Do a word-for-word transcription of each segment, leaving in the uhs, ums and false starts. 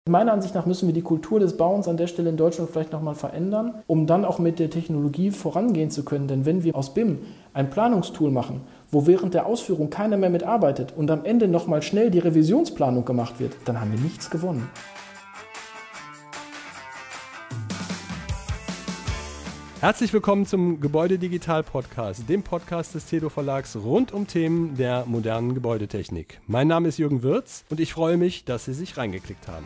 Meiner Ansicht nach müssen wir die Kultur des Bauens an der Stelle in Deutschland vielleicht nochmal verändern, um dann auch mit der Technologie vorangehen zu können. Denn wenn wir aus B I M ein Planungstool machen, wo während der Ausführung keiner mehr mitarbeitet und am Ende nochmal schnell die Revisionsplanung gemacht wird, dann haben wir nichts gewonnen. Herzlich willkommen zum Gebäude-Digital-Podcast, dem Podcast des Tedo Verlags rund um Themen der modernen Gebäudetechnik. Mein Name ist Jürgen Wirz und ich freue mich, dass Sie sich reingeklickt haben.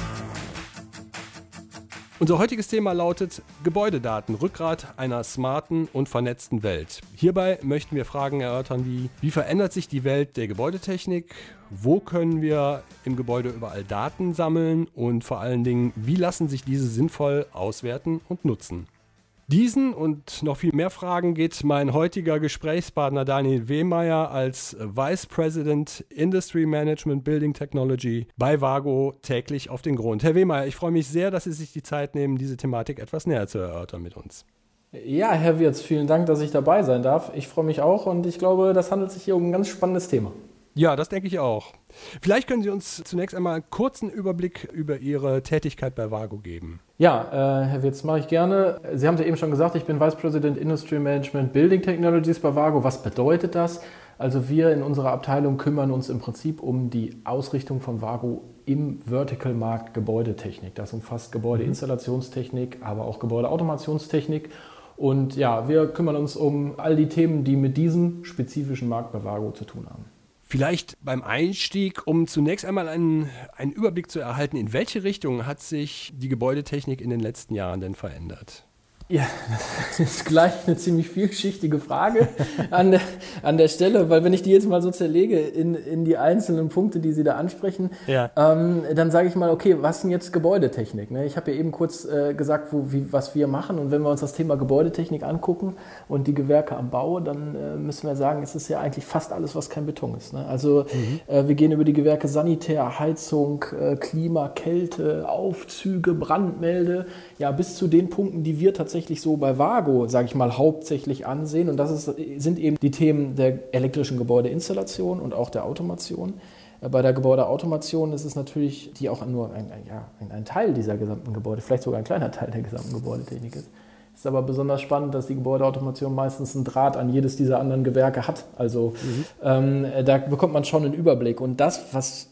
Unser heutiges Thema lautet Gebäudedaten, Rückgrat einer smarten und vernetzten Welt. Hierbei möchten wir Fragen erörtern wie, wie verändert sich die Welt der Gebäudetechnik? Wo können wir im Gebäude überall Daten sammeln? Und vor allen Dingen, wie lassen sich diese sinnvoll auswerten und nutzen? Diesen und noch viel mehr Fragen geht mein heutiger Gesprächspartner Daniel Wehmeyer als Vice President Industry Management Building Technology bei Vago täglich auf den Grund. Herr Wehmeyer, ich freue mich sehr, dass Sie sich die Zeit nehmen, diese Thematik etwas näher zu erörtern mit uns. Ja, Herr Wirz, vielen Dank, dass ich dabei sein darf. Ich freue mich auch und ich glaube, das handelt sich hier um ein ganz spannendes Thema. Ja, das denke ich auch. Vielleicht können Sie uns zunächst einmal einen kurzen Überblick über Ihre Tätigkeit bei Vago geben. Ja, äh, Herr Wirz, mache ich gerne. Sie haben es ja eben schon gesagt, ich bin Vice President Industry Management Building Technologies bei Vago. Was bedeutet das? Also wir in unserer Abteilung kümmern uns im Prinzip um die Ausrichtung von Vago im Vertical-Markt Gebäudetechnik. Das umfasst Gebäudeinstallationstechnik, aber auch Gebäudeautomationstechnik. Und ja, wir kümmern uns um all die Themen, die mit diesem spezifischen Markt bei Vago zu tun haben. Vielleicht beim Einstieg, um zunächst einmal einen, einen Überblick zu erhalten, in welche Richtung hat sich die Gebäudetechnik in den letzten Jahren denn verändert? Ja, das ist gleich eine ziemlich vielschichtige Frage an der, an der Stelle, weil wenn ich die jetzt mal so zerlege in, in die einzelnen Punkte, die Sie da ansprechen, ja. ähm, dann sage ich mal, okay, was ist denn jetzt Gebäudetechnik? Ne? Ich habe ja eben kurz äh, gesagt, wo, wie, was wir machen, und wenn wir uns das Thema Gebäudetechnik angucken und die Gewerke am Bau, dann äh, müssen wir sagen, es ist ja eigentlich fast alles, was kein Beton ist. Ne? Also mhm. äh, wir gehen über die Gewerke Sanitär, Heizung, äh, Klima, Kälte, Aufzüge, Brandmelde, ja, bis zu den Punkten, die wir tatsächlich so bei Vago, sage ich mal, hauptsächlich ansehen. Und das ist, sind eben die Themen der elektrischen Gebäudeinstallation und auch der Automation. Bei der Gebäudeautomation ist es natürlich, die auch nur ein, ein, ja, ein Teil dieser gesamten Gebäude, vielleicht sogar ein kleiner Teil der gesamten Gebäudetechnik ist. Es ist aber besonders spannend, dass die Gebäudeautomation meistens einen Draht an jedes dieser anderen Gewerke hat. Also mhm. ähm, da bekommt man schon einen Überblick. Und das, was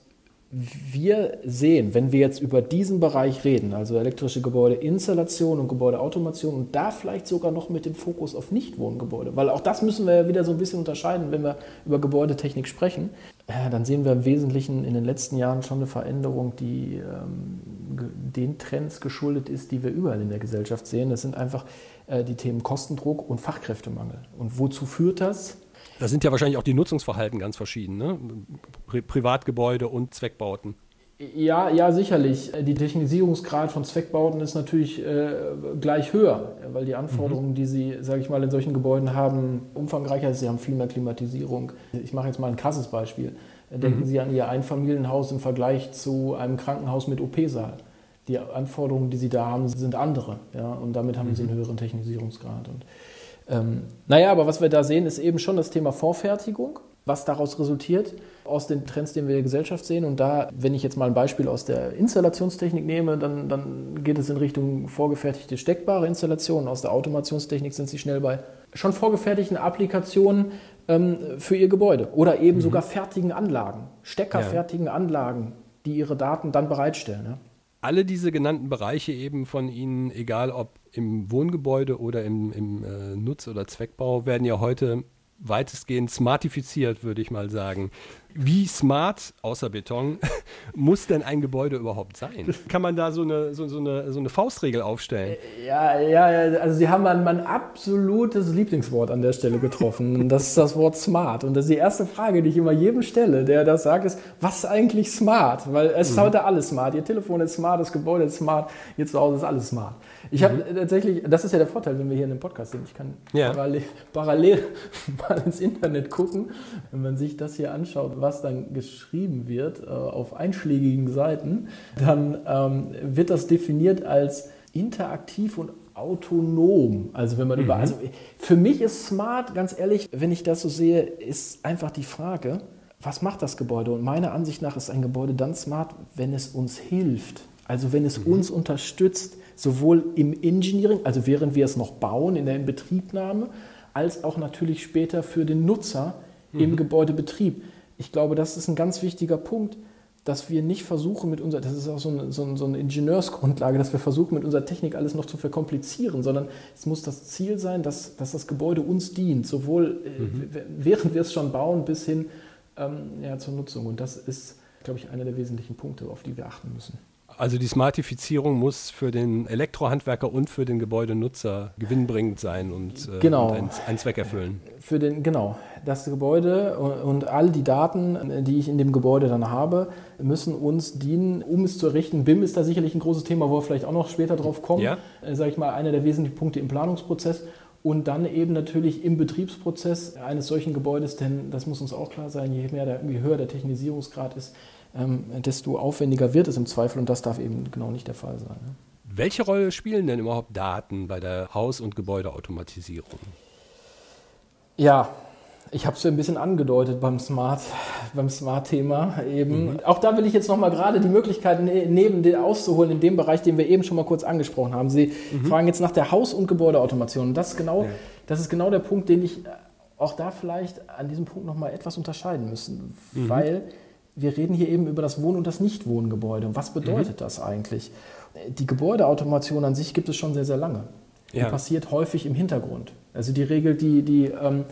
wir sehen, wenn wir jetzt über diesen Bereich reden, also elektrische Gebäudeinstallation und Gebäudeautomation und da vielleicht sogar noch mit dem Fokus auf Nichtwohngebäude, weil auch das müssen wir ja wieder so ein bisschen unterscheiden, wenn wir über Gebäudetechnik sprechen, äh, dann sehen wir im Wesentlichen in den letzten Jahren schon eine Veränderung, die ähm, den Trends geschuldet ist, die wir überall in der Gesellschaft sehen. Das sind einfach äh, die Themen Kostendruck und Fachkräftemangel. Und wozu führt das? Da sind ja wahrscheinlich auch die Nutzungsverhalten ganz verschieden, ne? Pri- Privatgebäude und Zweckbauten. Ja, ja, sicherlich. Die Technisierungsgrad von Zweckbauten ist natürlich äh, gleich höher, weil die Anforderungen, mhm. die Sie, sage ich mal, in solchen Gebäuden haben, umfangreicher sind. Sie haben viel mehr Klimatisierung. Ich mache jetzt mal ein krasses Beispiel. Denken mhm. Sie an Ihr Einfamilienhaus im Vergleich zu einem Krankenhaus mit O P-Saal. Die Anforderungen, die Sie da haben, sind andere. Ja? Und damit haben mhm. Sie einen höheren Technisierungsgrad. Und Ähm, naja, aber was wir da sehen, ist eben schon das Thema Vorfertigung, was daraus resultiert, aus den Trends, die wir in der Gesellschaft sehen. Und da, wenn ich jetzt mal ein Beispiel aus der Installationstechnik nehme, dann, dann geht es in Richtung vorgefertigte steckbare Installationen. Aus der Automationstechnik sind Sie schnell bei schon vorgefertigten Applikationen ähm, für Ihr Gebäude oder eben mhm. sogar fertigen Anlagen, steckerfertigen ja. Anlagen, die Ihre Daten dann bereitstellen. Ja? Alle diese genannten Bereiche eben von Ihnen, egal ob im Wohngebäude oder im, im äh, Nutz- oder Zweckbau, werden ja heute weitestgehend smartifiziert, würde ich mal sagen. Wie smart, außer Beton, muss denn ein Gebäude überhaupt sein? Kann man da so eine, so, so eine, so eine Faustregel aufstellen? Ja, ja, also Sie haben mein, mein absolutes Lieblingswort an der Stelle getroffen. Das ist das Wort smart. Und das ist die erste Frage, die ich immer jedem stelle, der das sagt, ist, was ist eigentlich smart? Weil es ist mhm. heute alles smart. Ihr Telefon ist smart, das Gebäude ist smart, hier zu Hause ist alles smart. Ich habe mhm. tatsächlich, das ist ja der Vorteil, wenn wir hier in einem Podcast sind. Ich kann ja. parallel, parallel mal ins Internet gucken, wenn man sich das hier anschaut, was dann geschrieben wird äh, auf einschlägigen Seiten, dann ähm, wird das definiert als interaktiv und autonom. Also wenn man mhm. über, also für mich ist smart, ganz ehrlich, wenn ich das so sehe, ist einfach die Frage, was macht das Gebäude? Und meiner Ansicht nach ist ein Gebäude dann smart, wenn es uns hilft, Also wenn es mhm. uns unterstützt, sowohl im Engineering, also während wir es noch bauen, in der Inbetriebnahme, als auch natürlich später für den Nutzer mhm. im Gebäudebetrieb. Ich glaube, das ist ein ganz wichtiger Punkt, dass wir nicht versuchen mit unserer, das ist auch so eine, so, eine, so eine Ingenieursgrundlage, dass wir versuchen mit unserer Technik alles noch zu verkomplizieren, sondern es muss das Ziel sein, dass, dass das Gebäude uns dient, sowohl mhm. äh, während wir es schon bauen bis hin ähm, ja, zur Nutzung. Und das ist, glaube ich, einer der wesentlichen Punkte, auf die wir achten müssen. Also die Smartifizierung muss für den Elektrohandwerker und für den Gebäudenutzer gewinnbringend sein und, äh, genau. und einen, einen Zweck erfüllen. Für den, genau. Das Gebäude und, und all die Daten, die ich in dem Gebäude dann habe, müssen uns dienen, um es zu errichten. B I M ist da sicherlich ein großes Thema, wo wir vielleicht auch noch später drauf kommen. Ja. Äh, sage ich mal, einer der wesentlichen Punkte im Planungsprozess. Und dann eben natürlich im Betriebsprozess eines solchen Gebäudes, denn das muss uns auch klar sein, je mehr der, je höher der Technisierungsgrad ist, ähm, desto aufwendiger wird es im Zweifel und das darf eben genau nicht der Fall sein. Ne? Welche Rolle spielen denn überhaupt Daten bei der Haus- und Gebäudeautomatisierung? Ja, ich habe es ja ein bisschen angedeutet beim Smart, beim Smart-Thema eben. Mhm. Auch da will ich jetzt nochmal gerade die Möglichkeit nehmen, den auszuholen in dem Bereich, den wir eben schon mal kurz angesprochen haben. Sie mhm. fragen jetzt nach der Haus- und Gebäudeautomation. Das ist, genau, ja. das ist genau der Punkt, den ich auch da vielleicht an diesem Punkt nochmal etwas unterscheiden müssen. Mhm. Weil wir reden hier eben über das Wohn- und das Nicht-Wohngebäude. Und was bedeutet mhm. das eigentlich? Die Gebäudeautomation an sich gibt es schon sehr, sehr lange. Ja. Die passiert häufig im Hintergrund. Also die regelt die... die ähm,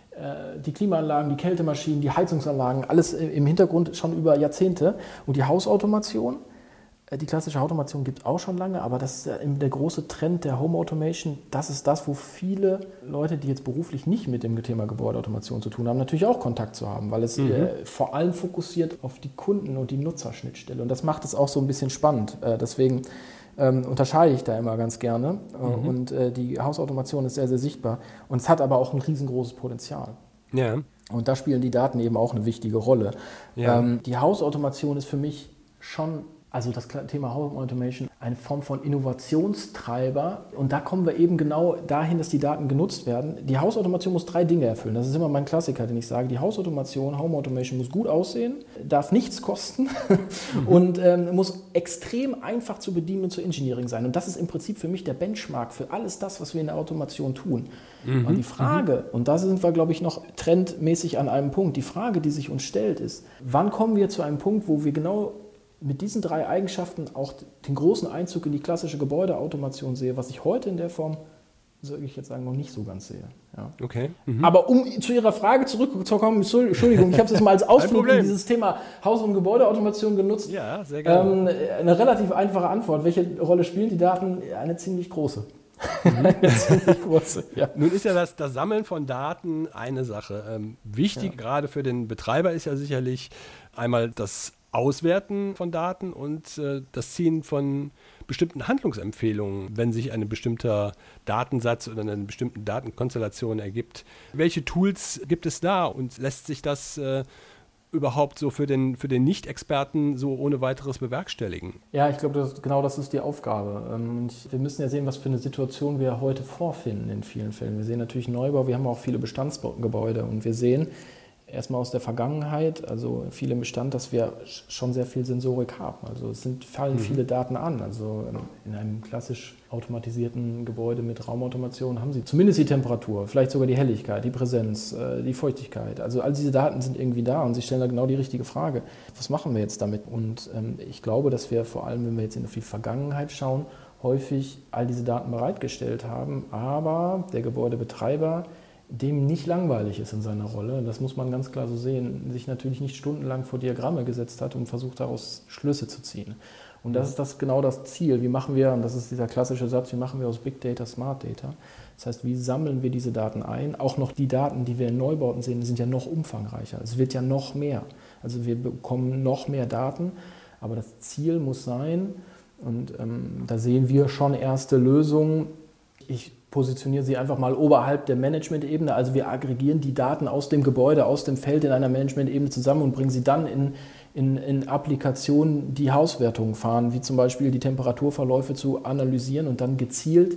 die Klimaanlagen, die Kältemaschinen, die Heizungsanlagen, alles im Hintergrund schon über Jahrzehnte. Und die Hausautomation, die klassische Automation gibt es auch schon lange, aber das ist der große Trend der Home Automation. Das ist das, wo viele Leute, die jetzt beruflich nicht mit dem Thema Gebäudeautomation zu tun haben, natürlich auch Kontakt zu haben, weil es mhm. äh, vor allem fokussiert auf die Kunden- und die Nutzerschnittstelle. Und das macht es auch so ein bisschen spannend. Äh, deswegen Ähm, unterscheide ich da immer ganz gerne. Mhm. Und äh, die Hausautomation ist sehr, sehr sichtbar. Und es hat aber auch ein riesengroßes Potenzial. Ja. Und da spielen die Daten eben auch eine wichtige Rolle. Ja. Ähm, die Hausautomation ist für mich schon, also das Thema Home Automation, eine Form von Innovationstreiber. Und da kommen wir eben genau dahin, dass die Daten genutzt werden. Die Hausautomation muss drei Dinge erfüllen. Das ist immer mein Klassiker, den ich sage. Die Hausautomation, Home Automation muss gut aussehen, darf nichts kosten mhm. und ähm, muss extrem einfach zu bedienen und zu Engineering sein. Und das ist im Prinzip für mich der Benchmark für alles das, was wir in der Automation tun. Mhm. Und die Frage, mhm. und da sind wir, glaube ich, noch trendmäßig an einem Punkt, die Frage, die sich uns stellt, ist, wann kommen wir zu einem Punkt, wo wir genau mit diesen drei Eigenschaften auch den großen Einzug in die klassische Gebäudeautomation sehe, was ich heute in der Form, soll ich jetzt sagen, noch nicht so ganz sehe. Ja. Okay. Mhm. Aber um zu Ihrer Frage zurückzukommen, Entschuldigung, ich habe es jetzt mal als Ausflug in dieses Thema Haus- und Gebäudeautomation genutzt. Ja, sehr gerne. Ähm, eine relativ einfache Antwort. Welche Rolle spielen die Daten? Eine ziemlich große. Mhm. eine ziemlich große. Ja. Nun ist ja das, das Sammeln von Daten eine Sache. Ähm, wichtig, ja. gerade für den Betreiber, ist ja sicherlich einmal das Auswerten von Daten und äh, das Ziehen von bestimmten Handlungsempfehlungen, wenn sich ein bestimmter Datensatz oder eine bestimmte Datenkonstellation ergibt. Welche Tools gibt es da und lässt sich das äh, überhaupt so für den, für den Nicht-Experten so ohne weiteres bewerkstelligen? Ja, ich glaube, das, genau das ist die Aufgabe. Und wir müssen ja sehen, was für eine Situation wir heute vorfinden in vielen Fällen. Wir sehen natürlich Neubau, wir haben auch viele Bestandsgebäude und wir sehen, erstmal aus der Vergangenheit, also viel im Bestand, dass wir schon sehr viel Sensorik haben. Also es sind, fallen mhm. viele Daten an. Also in einem klassisch automatisierten Gebäude mit Raumautomation haben Sie zumindest die Temperatur, vielleicht sogar die Helligkeit, die Präsenz, die Feuchtigkeit. Also all diese Daten sind irgendwie da und Sie stellen da genau die richtige Frage. Was machen wir jetzt damit? Und ähm, ich glaube, dass wir vor allem, wenn wir jetzt in die Vergangenheit schauen, häufig all diese Daten bereitgestellt haben, aber der Gebäudebetreiber dem nicht langweilig ist in seiner Rolle, das muss man ganz klar so sehen, sich natürlich nicht stundenlang vor Diagramme gesetzt hat und versucht daraus Schlüsse zu ziehen. Und das ist das genau das Ziel. Wie machen wir, und das ist dieser klassische Satz, wie machen wir aus Big Data Smart Data? Das heißt, wie sammeln wir diese Daten ein? Auch noch die Daten, die wir in Neubauten sehen, sind ja noch umfangreicher. Es wird ja noch mehr. Also wir bekommen noch mehr Daten, aber das Ziel muss sein, und ähm, da sehen wir schon erste Lösungen. Ich positioniere sie einfach mal oberhalb der Management-Ebene. Also wir aggregieren die Daten aus dem Gebäude, aus dem Feld in einer Management-Ebene zusammen und bringen sie dann in, in, in Applikationen, die Hauswertungen fahren, wie zum Beispiel die Temperaturverläufe zu analysieren und dann gezielt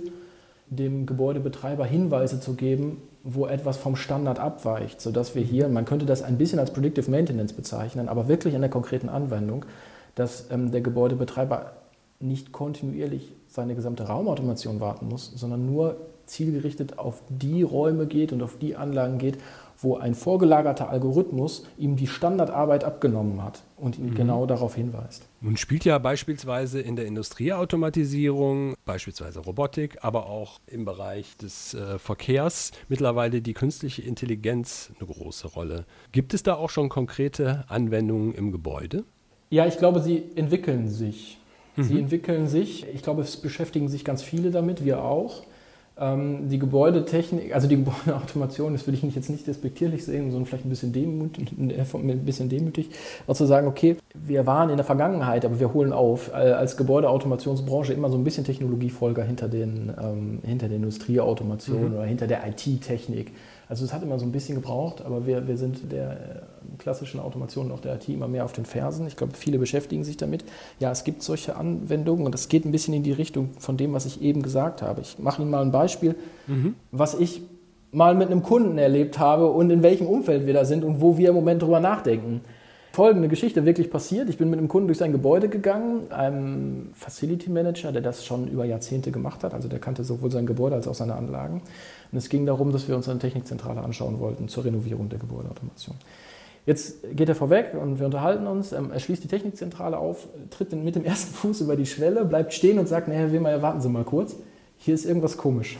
dem Gebäudebetreiber Hinweise zu geben, wo etwas vom Standard abweicht, sodass wir hier, man könnte das ein bisschen als Predictive Maintenance bezeichnen, aber wirklich in der konkreten Anwendung, dass ähm, der Gebäudebetreiber nicht kontinuierlich seine gesamte Raumautomation warten muss, sondern nur zielgerichtet auf die Räume geht und auf die Anlagen geht, wo ein vorgelagerter Algorithmus ihm die Standardarbeit abgenommen hat und ihn mhm. genau darauf hinweist. Nun spielt ja beispielsweise in der Industrieautomatisierung, beispielsweise Robotik, aber auch im Bereich des äh, Verkehrs mittlerweile die künstliche Intelligenz eine große Rolle. Gibt es da auch schon konkrete Anwendungen im Gebäude? Ja, ich glaube, sie entwickeln sich. Mhm. Sie entwickeln sich. Ich glaube, es beschäftigen sich ganz viele damit, wir auch. Ähm, die Gebäudetechnik, also die Gebäudeautomation, das würde ich nicht, jetzt nicht despektierlich sehen, sondern vielleicht ein bisschen demütig, ein bisschen demütig, auch zu sagen, okay, wir waren in der Vergangenheit, aber wir holen auf, als Gebäudeautomationsbranche immer so ein bisschen Technologiefolger hinter den, ähm, hinter der Industrieautomation mhm. oder hinter der I T-Technik. Also es hat immer so ein bisschen gebraucht, aber wir, wir sind der äh, klassischen Automation und auch der I T immer mehr auf den Fersen. Ich glaube, viele beschäftigen sich damit. Ja, es gibt solche Anwendungen und das geht ein bisschen in die Richtung von dem, was ich eben gesagt habe. Ich mache Ihnen mal ein Beispiel, mhm. was ich mal mit einem Kunden erlebt habe und in welchem Umfeld wir da sind und wo wir im Moment drüber nachdenken. Folgende Geschichte wirklich passiert. Ich bin mit einem Kunden durch sein Gebäude gegangen, einem Facility Manager, der das schon über Jahrzehnte gemacht hat. Also der kannte sowohl sein Gebäude als auch seine Anlagen. Und es ging darum, dass wir uns eine Technikzentrale anschauen wollten zur Renovierung der Gebäudeautomation. Jetzt geht er vorweg und wir unterhalten uns. Er schließt die Technikzentrale auf, tritt mit dem ersten Fuß über die Schwelle, bleibt stehen und sagt, naja, Wehmeyer, warten Sie mal kurz. Hier ist irgendwas komisch.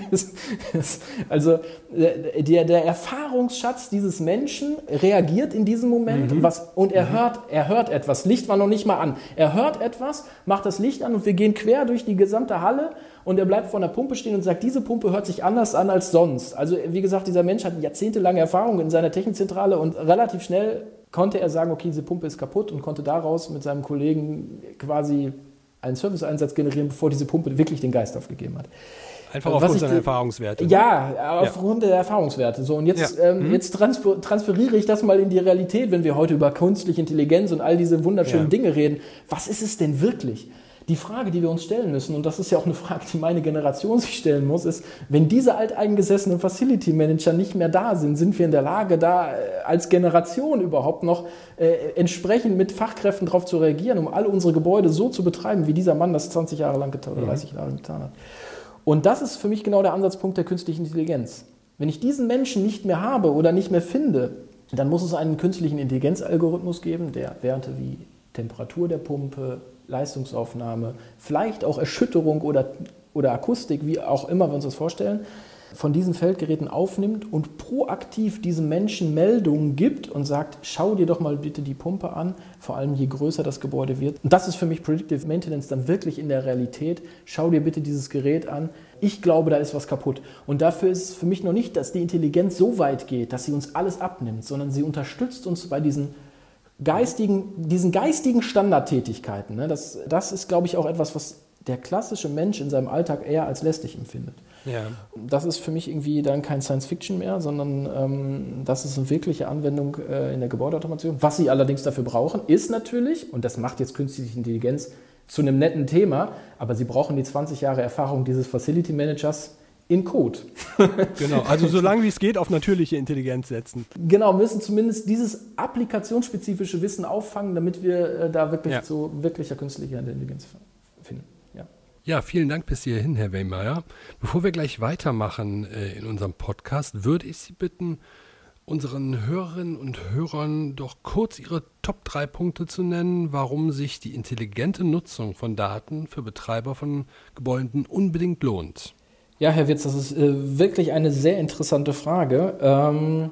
Also der, der Erfahrungsschatz dieses Menschen reagiert in diesem Moment mhm. was, und er, mhm. hört, er hört etwas. Licht war noch nicht mal an. Er hört etwas, macht das Licht an und wir gehen quer durch die gesamte Halle und er bleibt vor der Pumpe stehen und sagt, diese Pumpe hört sich anders an als sonst. Also wie gesagt, dieser Mensch hat jahrzehntelange Erfahrung in seiner Technikzentrale und relativ schnell konnte er sagen, okay, diese Pumpe ist kaputt und konnte daraus mit seinem Kollegen quasi einen Serviceeinsatz generieren, bevor diese Pumpe wirklich den Geist aufgegeben hat. Einfach aufgrund seiner Erfahrungswerte. Ja, aufgrund ja. der Erfahrungswerte. So, und jetzt, ja. ähm, mhm. jetzt transfer- transferiere ich das mal in die Realität, wenn wir heute über künstliche Intelligenz und all diese wunderschönen ja. Dinge reden. Was ist es denn wirklich? Die Frage, die wir uns stellen müssen, und das ist ja auch eine Frage, die meine Generation sich stellen muss, ist, wenn diese alteingesessenen Facility Manager nicht mehr da sind, sind wir in der Lage, da äh, als Generation überhaupt noch äh, entsprechend mit Fachkräften darauf zu reagieren, um alle unsere Gebäude so zu betreiben, wie dieser Mann das zwanzig Jahre lang getan oder dreißig Jahre lang getan hat. Und das ist für mich genau der Ansatzpunkt der künstlichen Intelligenz. Wenn ich diesen Menschen nicht mehr habe oder nicht mehr finde, dann muss es einen künstlichen Intelligenzalgorithmus geben, der Werte wie Temperatur der Pumpe, Leistungsaufnahme, vielleicht auch Erschütterung oder, oder Akustik, wie auch immer wir uns das vorstellen, von diesen Feldgeräten aufnimmt und proaktiv diesem Menschen Meldungen gibt und sagt, schau dir doch mal bitte die Pumpe an, vor allem je größer das Gebäude wird. Und das ist für mich Predictive Maintenance dann wirklich in der Realität. Schau dir bitte dieses Gerät an. Ich glaube, da ist was kaputt. Und dafür ist es für mich noch nicht, dass die Intelligenz so weit geht, dass sie uns alles abnimmt, sondern sie unterstützt uns bei diesen Geistigen, diesen geistigen Standardtätigkeiten. Ne? Das, das ist, glaube ich, auch etwas, was der klassische Mensch in seinem Alltag eher als lästig empfindet. Ja. Das ist für mich irgendwie dann kein Science-Fiction mehr, sondern ähm, das ist eine wirkliche Anwendung äh, in der Gebäudeautomation. Was sie allerdings dafür brauchen, ist natürlich, und das macht jetzt künstliche Intelligenz zu einem netten Thema, aber sie brauchen die zwanzig Jahre Erfahrung dieses Facility Managers in Code. Genau, also solange wie es geht, auf natürliche Intelligenz setzen. Genau, müssen zumindest dieses applikationsspezifische Wissen auffangen, damit wir äh, da wirklich ja. zu wirklicher künstlicher Intelligenz finden. Ja. Ja, vielen Dank bis hierhin, Herr Wehmeyer. Bevor wir gleich weitermachen äh, in unserem Podcast, würde ich Sie bitten, unseren Hörerinnen und Hörern doch kurz ihre Top drei Punkte zu nennen, warum sich die intelligente Nutzung von Daten für Betreiber von Gebäuden unbedingt lohnt. Ja, Herr Wirz, das ist äh, wirklich eine sehr interessante Frage. Ähm,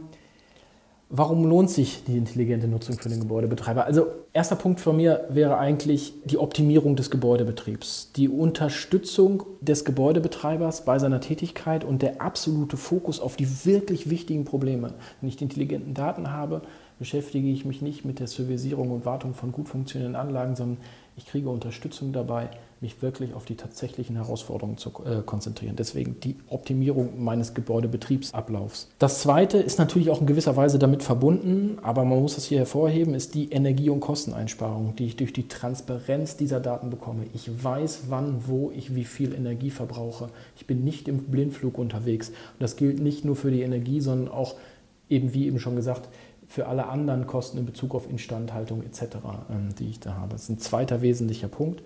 warum lohnt sich die intelligente Nutzung für den Gebäudebetreiber? Also erster Punkt von mir wäre eigentlich die Optimierung des Gebäudebetriebs, die Unterstützung des Gebäudebetreibers bei seiner Tätigkeit und der absolute Fokus auf die wirklich wichtigen Probleme. Wenn ich die intelligenten Daten habe, beschäftige ich mich nicht mit der Servicierung und Wartung von gut funktionierenden Anlagen, sondern ich kriege Unterstützung dabei, mich wirklich auf die tatsächlichen Herausforderungen zu äh, konzentrieren. Deswegen die Optimierung meines Gebäudebetriebsablaufs. Das Zweite ist natürlich auch in gewisser Weise damit verbunden, aber man muss das hier hervorheben, ist die Energie- und Kosteneinsparung, die ich durch die Transparenz dieser Daten bekomme. Ich weiß, wann, wo ich wie viel Energie verbrauche. Ich bin nicht im Blindflug unterwegs. Und das gilt nicht nur für die Energie, sondern auch eben, wie eben schon gesagt, für alle anderen Kosten in Bezug auf Instandhaltung et cetera, ähm, die ich da habe. Das ist ein zweiter wesentlicher Punkt.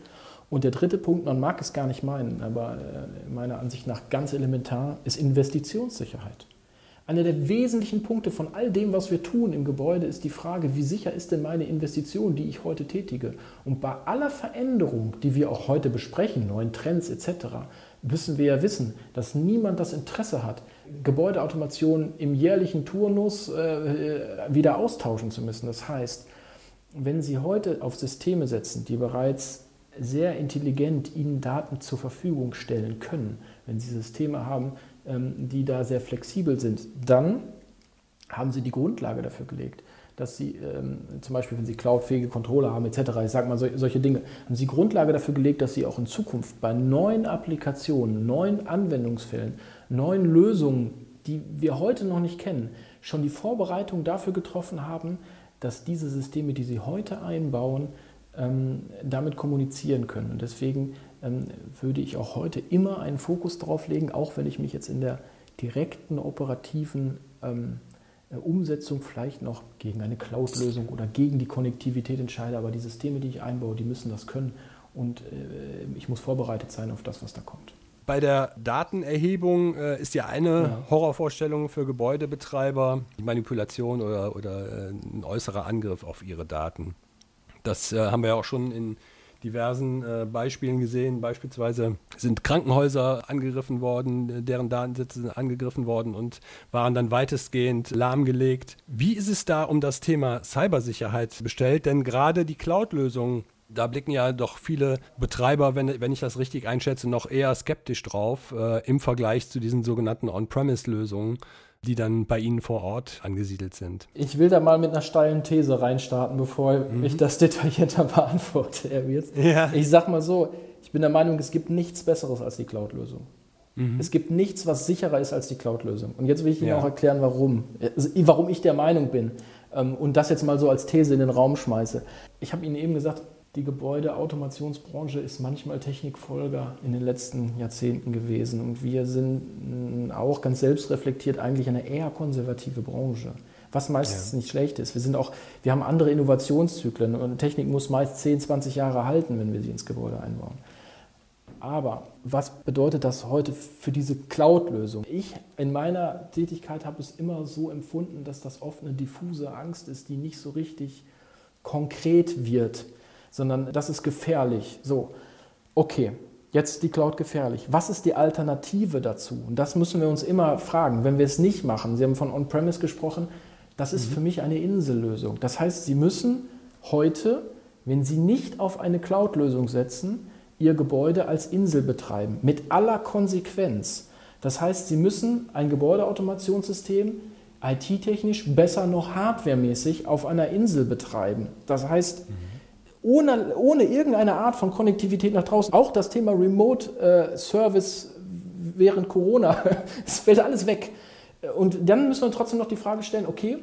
Und der dritte Punkt, man mag es gar nicht meinen, aber meiner Ansicht nach ganz elementar, ist Investitionssicherheit. Einer der wesentlichen Punkte von all dem, was wir tun im Gebäude, ist die Frage, wie sicher ist denn meine Investition, die ich heute tätige? Und bei aller Veränderung, die wir auch heute besprechen, neuen Trends et cetera, müssen wir ja wissen, dass niemand das Interesse hat, Gebäudeautomation im jährlichen Turnus äh, wieder austauschen zu müssen. Das heißt, wenn Sie heute auf Systeme setzen, die bereits sehr intelligent Ihnen Daten zur Verfügung stellen können, wenn Sie Systeme haben, die da sehr flexibel sind, dann haben Sie die Grundlage dafür gelegt, dass Sie ähm, zum Beispiel, wenn Sie cloudfähige Controller haben et cetera, ich sage mal so, solche Dinge, haben Sie Grundlage dafür gelegt, dass Sie auch in Zukunft bei neuen Applikationen, neuen Anwendungsfällen, neuen Lösungen, die wir heute noch nicht kennen, schon die Vorbereitung dafür getroffen haben, dass diese Systeme, die Sie heute einbauen, ähm, damit kommunizieren können. Und deswegen ähm, würde ich auch heute immer einen Fokus darauf legen, auch wenn ich mich jetzt in der direkten operativen ähm, Umsetzung vielleicht noch gegen eine Cloud-Lösung oder gegen die Konnektivität entscheide, aber die Systeme, die ich einbaue, die müssen das können und äh, ich muss vorbereitet sein auf das, was da kommt. Bei der Datenerhebung äh, ist ja eine ja. Horrorvorstellung für Gebäudebetreiber die Manipulation oder, oder äh, ein äußerer Angriff auf ihre Daten. Das äh, haben wir ja auch schon in diversen äh, Beispielen gesehen. Beispielsweise sind Krankenhäuser angegriffen worden, deren Datensätze sind angegriffen worden und waren dann weitestgehend lahmgelegt. Wie ist es da um das Thema Cybersicherheit bestellt? Denn gerade die Cloud-Lösungen, da blicken ja doch viele Betreiber, wenn, wenn ich das richtig einschätze, noch eher skeptisch drauf äh, im Vergleich zu diesen sogenannten On-Premise-Lösungen, die dann bei Ihnen vor Ort angesiedelt sind. Ich will da mal mit einer steilen These reinstarten, bevor mhm. ich das detaillierter beantworte, Herr Wirz. Ja. Ich sag mal so, ich bin der Meinung, es gibt nichts Besseres als die Cloud-Lösung. Mhm. Es gibt nichts, was sicherer ist als die Cloud-Lösung. Und jetzt will ich Ihnen ja. auch erklären, warum. Also, warum ich der Meinung bin und das jetzt mal so als These in den Raum schmeiße. Ich habe Ihnen eben gesagt, die Gebäudeautomationsbranche ist manchmal Technikfolger in den letzten Jahrzehnten gewesen. Und wir sind auch ganz selbstreflektiert eigentlich eine eher konservative Branche, was meistens ja. nicht schlecht ist. Wir, sind auch, wir haben andere Innovationszyklen und Technik muss meist zehn, zwanzig Jahre halten, wenn wir sie ins Gebäude einbauen. Aber was bedeutet das heute für diese Cloud-Lösung? Ich in meiner Tätigkeit habe es immer so empfunden, dass das oft eine diffuse Angst ist, die nicht so richtig konkret wird, sondern das ist gefährlich. So, okay, jetzt die Cloud gefährlich. Was ist die Alternative dazu? Und das müssen wir uns immer fragen, wenn wir es nicht machen. Sie haben von On-Premise gesprochen, das ist mhm. für mich eine Insellösung. Das heißt, Sie müssen heute, wenn Sie nicht auf eine Cloud-Lösung setzen, Ihr Gebäude als Insel betreiben, mit aller Konsequenz. Das heißt, Sie müssen ein Gebäudeautomationssystem I T-technisch, besser noch hardwaremäßig auf einer Insel betreiben. Das heißt, mhm. Ohne, ohne irgendeine Art von Konnektivität nach draußen. Auch das Thema Remote äh, Service während Corona, es fällt alles weg. Und dann müssen wir trotzdem noch die Frage stellen, okay,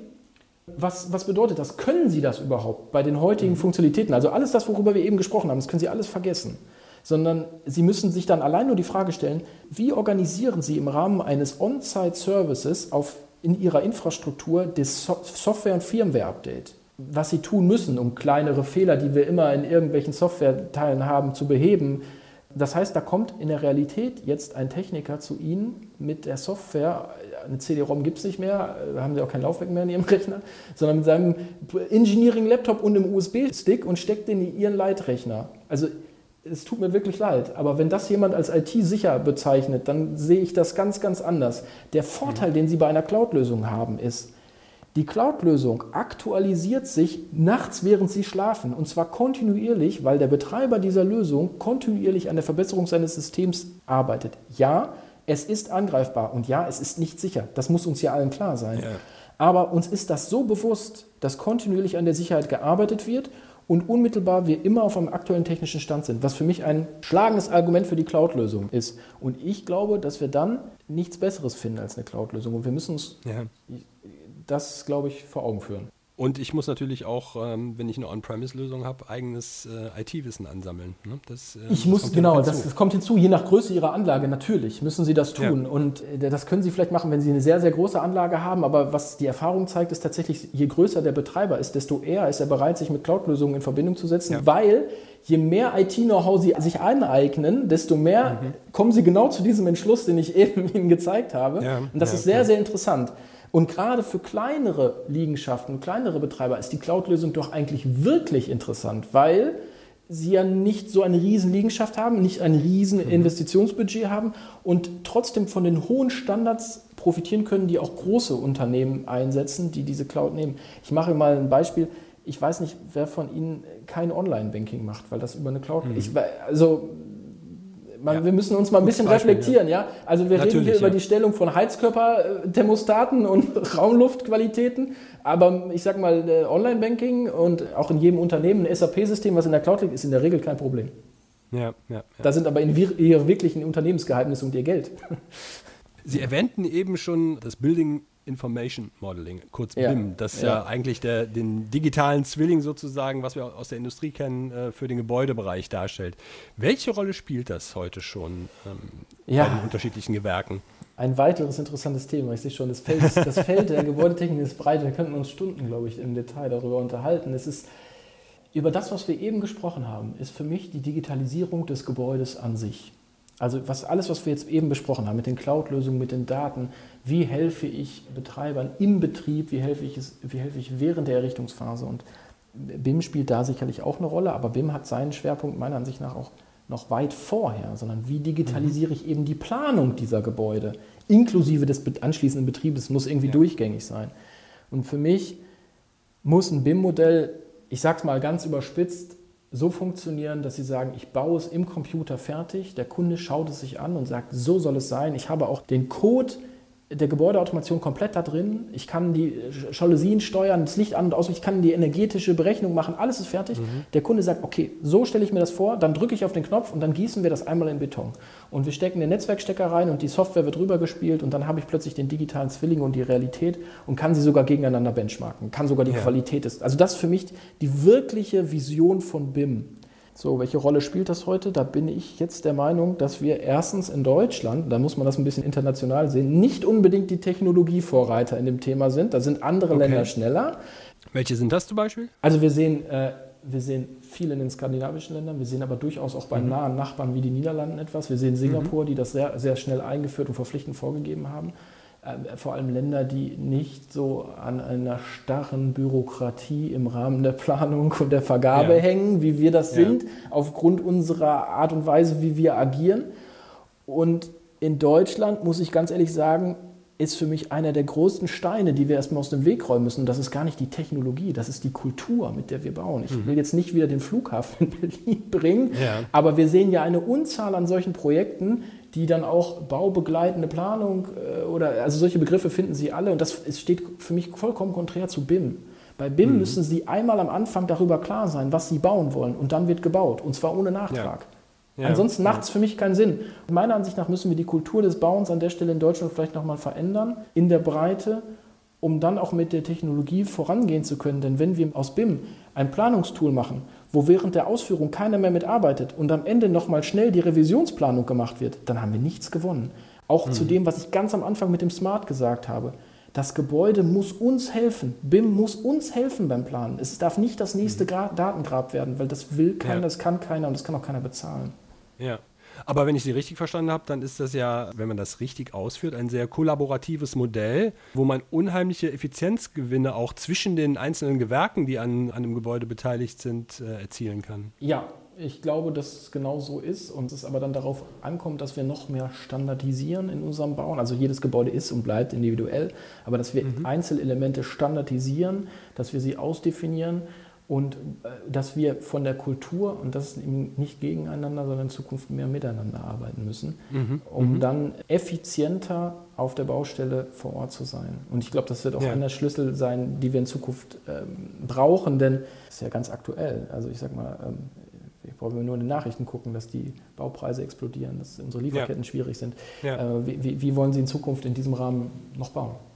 was, was bedeutet das? Können Sie das überhaupt bei den heutigen mhm. Funktionalitäten? Also alles das, worüber wir eben gesprochen haben, das können Sie alles vergessen. Sondern Sie müssen sich dann allein nur die Frage stellen, wie organisieren Sie im Rahmen eines On-Site-Services auf, in Ihrer Infrastruktur das so- Software- und Firmware-Update? Was Sie tun müssen, um kleinere Fehler, die wir immer in irgendwelchen Softwareteilen haben, zu beheben. Das heißt, da kommt in der Realität jetzt ein Techniker zu Ihnen mit der Software, eine C D-ROM gibt es nicht mehr, da haben Sie auch kein Laufwerk mehr in Ihrem Rechner, sondern mit seinem Engineering-Laptop und einem U S B-Stick und steckt den in Ihren Leitrechner. Also es tut mir wirklich leid, aber wenn das jemand als I T-sicher bezeichnet, dann sehe ich das ganz, ganz anders. Der Vorteil, mhm. den Sie bei einer Cloud-Lösung haben, ist, die Cloud-Lösung aktualisiert sich nachts, während Sie schlafen, und zwar kontinuierlich, weil der Betreiber dieser Lösung kontinuierlich an der Verbesserung seines Systems arbeitet. Ja, es ist angreifbar und ja, es ist nicht sicher. Das muss uns ja allen klar sein. Ja. Aber uns ist das so bewusst, dass kontinuierlich an der Sicherheit gearbeitet wird und unmittelbar wir immer auf einem aktuellen technischen Stand sind, was für mich ein schlagendes Argument für die Cloud-Lösung ist. Und ich glaube, dass wir dann nichts Besseres finden als eine Cloud-Lösung. Und wir müssen uns... Ja. Das, glaube ich, vor Augen führen. Und ich muss natürlich auch, ähm, wenn ich eine On-Premise-Lösung habe, eigenes äh, I T-Wissen ansammeln. Ne? Das, äh, ich muss, genau, das, das kommt hinzu. Je nach Größe Ihrer Anlage, natürlich, müssen Sie das tun. Ja. Und äh, das können Sie vielleicht machen, wenn Sie eine sehr, sehr große Anlage haben. Aber was die Erfahrung zeigt, ist tatsächlich, je größer der Betreiber ist, desto eher ist er bereit, sich mit Cloud-Lösungen in Verbindung zu setzen. Ja. Weil je mehr I T-Know-how Sie sich aneignen, desto mehr mhm. kommen Sie genau zu diesem Entschluss, den ich eben Ihnen gezeigt habe. Ja. Und das ja, ist sehr, ja. sehr interessant. Und gerade für kleinere Liegenschaften, kleinere Betreiber ist die Cloud-Lösung doch eigentlich wirklich interessant, weil sie ja nicht so eine riesen Liegenschaft haben, nicht ein riesen Investitionsbudget haben und trotzdem von den hohen Standards profitieren können, die auch große Unternehmen einsetzen, die diese Cloud nehmen. Ich mache mal ein Beispiel. Ich weiß nicht, wer von Ihnen kein Online-Banking macht, weil das über eine Cloud... Mhm. Ich, also... Man, ja. Wir müssen uns mal ein bisschen Beispiel, reflektieren, ja. ja? Also wir Natürlich, reden hier ja. über die Stellung von Heizkörperthermostaten und Raumluftqualitäten, aber ich sag mal, Online-Banking und auch in jedem Unternehmen ein S A P-System, was in der Cloud liegt, ist in der Regel kein Problem. Ja, ja, ja. Da sind aber in ihre wirklichen Unternehmensgeheimnisse und ihr Geld. Sie erwähnten eben schon das Building Information Modeling, kurz ja, B I M, das ja, ja eigentlich der, den digitalen Zwilling sozusagen, was wir aus der Industrie kennen, für den Gebäudebereich darstellt. Welche Rolle spielt das heute schon ähm, ja. bei den unterschiedlichen Gewerken? Ein weiteres interessantes Thema. Ich sehe schon, das Feld, das Feld der Gebäudetechnik ist breit. Wir könnten uns Stunden, glaube ich, im Detail darüber unterhalten. Es ist, über das, was wir eben gesprochen haben, ist für mich die Digitalisierung des Gebäudes an sich. Also was, alles, was wir jetzt eben besprochen haben, mit den Cloud-Lösungen, mit den Daten, wie helfe ich Betreibern im Betrieb, wie helfe ich, es, wie helfe ich während der Errichtungsphase. Und B I M spielt da sicherlich auch eine Rolle, aber B I M hat seinen Schwerpunkt meiner Ansicht nach auch noch weit vorher, sondern wie digitalisiere ich eben die Planung dieser Gebäude, inklusive des anschließenden Betriebes, muss irgendwie ja. durchgängig sein. Und für mich muss ein B I M-Modell, ich sage es mal ganz überspitzt, so funktionieren, dass Sie sagen, ich baue es im Computer fertig, der Kunde schaut es sich an und sagt, so soll es sein. Ich habe auch den Code der Gebäudeautomation komplett da drin. Ich kann die Jalousien steuern, das Licht an und aus, ich kann die energetische Berechnung machen, alles ist fertig. Mhm. Der Kunde sagt, okay, so stelle ich mir das vor, dann drücke ich auf den Knopf und dann gießen wir das einmal in Beton. Und wir stecken den Netzwerkstecker rein und die Software wird rübergespielt und dann habe ich plötzlich den digitalen Zwilling und die Realität und kann sie sogar gegeneinander benchmarken, kann sogar die ja. Qualität ist. Also das ist für mich die wirkliche Vision von B I M. So, welche Rolle spielt das heute? Da bin ich jetzt der Meinung, dass wir erstens in Deutschland, da muss man das ein bisschen international sehen, nicht unbedingt die Technologievorreiter in dem Thema sind. Da sind andere okay. Länder schneller. Welche sind das zum Beispiel? Also wir sehen, äh, wir sehen viel in den skandinavischen Ländern, wir sehen aber durchaus auch bei mhm. nahen Nachbarn wie die Niederlanden etwas. Wir sehen Singapur, mhm. die das sehr, sehr schnell eingeführt und verpflichtend vorgegeben haben. Vor allem Länder, die nicht so an einer starren Bürokratie im Rahmen der Planung und der Vergabe ja. hängen, wie wir das ja. sind, aufgrund unserer Art und Weise, wie wir agieren. Und in Deutschland, muss ich ganz ehrlich sagen, ist für mich einer der größten Steine, die wir erstmal aus dem Weg räumen müssen. Und das ist gar nicht die Technologie, das ist die Kultur, mit der wir bauen. Ich will jetzt nicht wieder den Flughafen in Berlin bringen, ja. aber wir sehen ja eine Unzahl an solchen Projekten, die dann auch baubegleitende Planung äh, oder also solche Begriffe finden Sie alle und das es steht für mich vollkommen konträr zu B I M. Bei B I M mhm. müssen Sie einmal am Anfang darüber klar sein, was Sie bauen wollen und dann wird gebaut und zwar ohne Nachtrag. Ja. Ja. Ansonsten macht es für mich keinen Sinn. Meiner Ansicht nach müssen wir die Kultur des Bauens an der Stelle in Deutschland vielleicht nochmal verändern, in der Breite, um dann auch mit der Technologie vorangehen zu können. Denn wenn wir aus B I M ein Planungstool machen, wo während der Ausführung keiner mehr mitarbeitet und am Ende nochmal schnell die Revisionsplanung gemacht wird, dann haben wir nichts gewonnen. Auch mhm. zu dem, was ich ganz am Anfang mit dem Smart gesagt habe. Das Gebäude muss uns helfen. B I M muss uns helfen beim Planen. Es darf nicht das nächste mhm. Datengrab werden, weil das will keiner, ja. das kann keiner und das kann auch keiner bezahlen. Ja. Aber wenn ich Sie richtig verstanden habe, dann ist das ja, wenn man das richtig ausführt, ein sehr kollaboratives Modell, wo man unheimliche Effizienzgewinne auch zwischen den einzelnen Gewerken, die an, an einem Gebäude beteiligt sind, äh, erzielen kann. Ja, ich glaube, dass es genau so ist und es aber dann darauf ankommt, dass wir noch mehr standardisieren in unserem Bauen. Also jedes Gebäude ist und bleibt individuell, aber dass wir mhm. Einzelelemente standardisieren, dass wir sie ausdefinieren. Und dass wir von der Kultur, und das ist eben nicht gegeneinander, sondern in Zukunft mehr miteinander arbeiten müssen, mhm. um mhm. dann effizienter auf der Baustelle vor Ort zu sein. Und ich glaube, das wird auch ja. einer der Schlüssel sein, die wir in Zukunft ähm, brauchen, denn das ist ja ganz aktuell. Also ich sag mal, ähm, ich brauche nur in den Nachrichten gucken, dass die Baupreise explodieren, dass unsere Lieferketten ja. schwierig sind. Ja. Äh, wie, wie wollen Sie in Zukunft in diesem Rahmen noch bauen?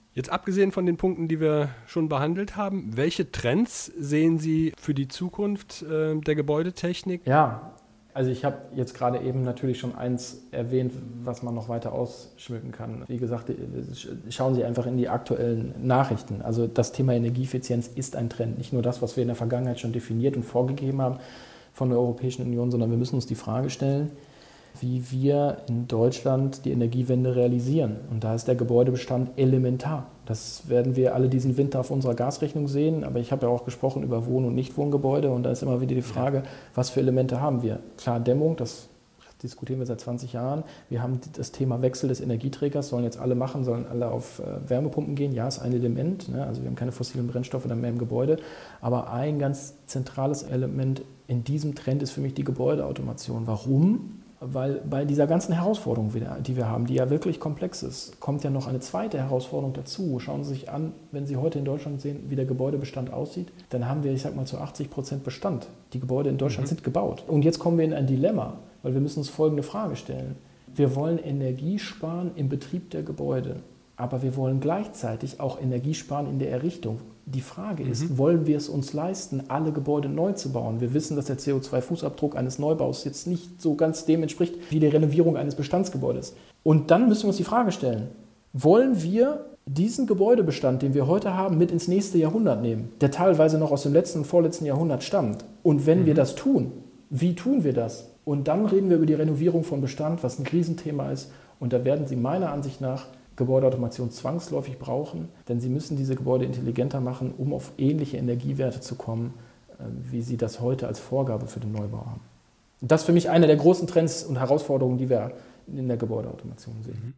Jetzt abgesehen von den Punkten, die wir schon behandelt haben, welche Trends sehen Sie für die Zukunft äh, der Gebäudetechnik? Ja, also ich habe jetzt gerade eben natürlich schon eins erwähnt, was man noch weiter ausschmücken kann. Wie gesagt, schauen Sie einfach in die aktuellen Nachrichten. Also das Thema Energieeffizienz ist ein Trend. Nicht nur das, was wir in der Vergangenheit schon definiert und vorgegeben haben von der Europäischen Union, sondern wir müssen uns die Frage stellen, wie wir in Deutschland die Energiewende realisieren. Und da ist der Gebäudebestand elementar. Das werden wir alle diesen Winter auf unserer Gasrechnung sehen. Aber ich habe ja auch gesprochen über Wohn- und Nichtwohngebäude. Und da ist immer wieder die Frage, was für Elemente haben wir? Klar, Dämmung, das diskutieren wir seit zwanzig Jahren. Wir haben das Thema Wechsel des Energieträgers, sollen jetzt alle machen, sollen alle auf Wärmepumpen gehen. Ja, ist ein Element. Ne? Also wir haben keine fossilen Brennstoffe dann mehr im Gebäude. Aber ein ganz zentrales Element in diesem Trend ist für mich die Gebäudeautomation. Warum? Weil bei dieser ganzen Herausforderung, die wir haben, die ja wirklich komplex ist, kommt ja noch eine zweite Herausforderung dazu. Schauen Sie sich an, wenn Sie heute in Deutschland sehen, wie der Gebäudebestand aussieht, dann haben wir, ich sag mal, zu achtzig Prozent Bestand. Die Gebäude in Deutschland mhm. sind gebaut. Und jetzt kommen wir in ein Dilemma, weil wir müssen uns folgende Frage stellen. Wir wollen Energie sparen im Betrieb der Gebäude, aber wir wollen gleichzeitig auch Energie sparen in der Errichtung. Die Frage ist, mhm. wollen wir es uns leisten, alle Gebäude neu zu bauen? Wir wissen, dass der C O zwei Fußabdruck eines Neubaus jetzt nicht so ganz dem entspricht wie die Renovierung eines Bestandsgebäudes. Und dann müssen wir uns die Frage stellen, wollen wir diesen Gebäudebestand, den wir heute haben, mit ins nächste Jahrhundert nehmen, der teilweise noch aus dem letzten und vorletzten Jahrhundert stammt? Und wenn mhm. wir das tun, wie tun wir das? Und dann reden wir über die Renovierung von Bestand, was ein Riesenthema ist. Und da werden Sie meiner Ansicht nach Gebäudeautomation zwangsläufig brauchen, denn Sie müssen diese Gebäude intelligenter machen, um auf ähnliche Energiewerte zu kommen, wie Sie das heute als Vorgabe für den Neubau haben. Und das ist für mich eine der großen Trends und Herausforderungen, die wir in der Gebäudeautomation sehen.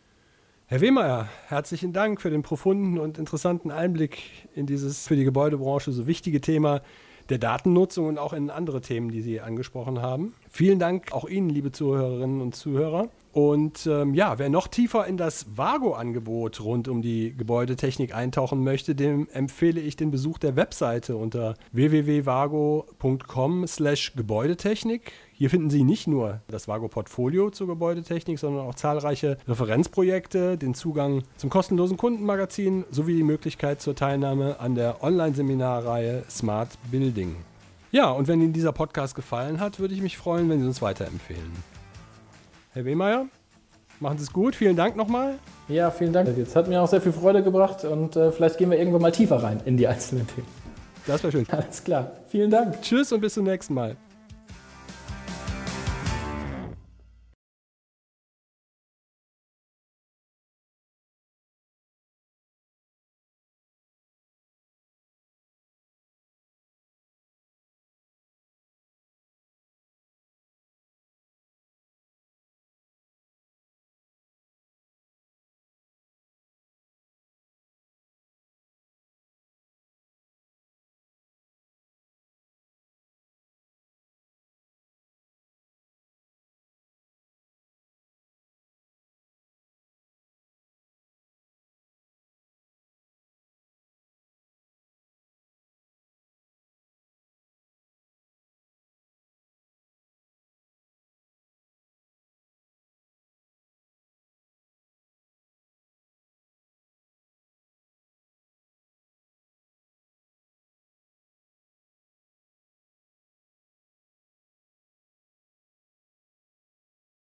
Herr Wehmeyer, herzlichen Dank für den profunden und interessanten Einblick in dieses für die Gebäudebranche so wichtige Thema der Datennutzung und auch in andere Themen, die Sie angesprochen haben. Vielen Dank auch Ihnen, liebe Zuhörerinnen und Zuhörer. Und ähm, ja, wer noch tiefer in das Vago-Angebot rund um die Gebäudetechnik eintauchen möchte, dem empfehle ich den Besuch der Webseite unter w w w punkt vago punkt com slash Gebäudetechnik. Hier finden Sie nicht nur das Vago-Portfolio zur Gebäudetechnik, sondern auch zahlreiche Referenzprojekte, den Zugang zum kostenlosen Kundenmagazin sowie die Möglichkeit zur Teilnahme an der Online-Seminarreihe Smart Building. Ja, und wenn Ihnen dieser Podcast gefallen hat, würde ich mich freuen, wenn Sie uns weiterempfehlen. Herr Wehmeyer, machen Sie es gut. Vielen Dank nochmal. Ja, vielen Dank. Es hat mir auch sehr viel Freude gebracht und äh, vielleicht gehen wir irgendwann mal tiefer rein in die einzelnen Themen. Das wäre schön. Alles klar. Vielen Dank. Tschüss und bis zum nächsten Mal.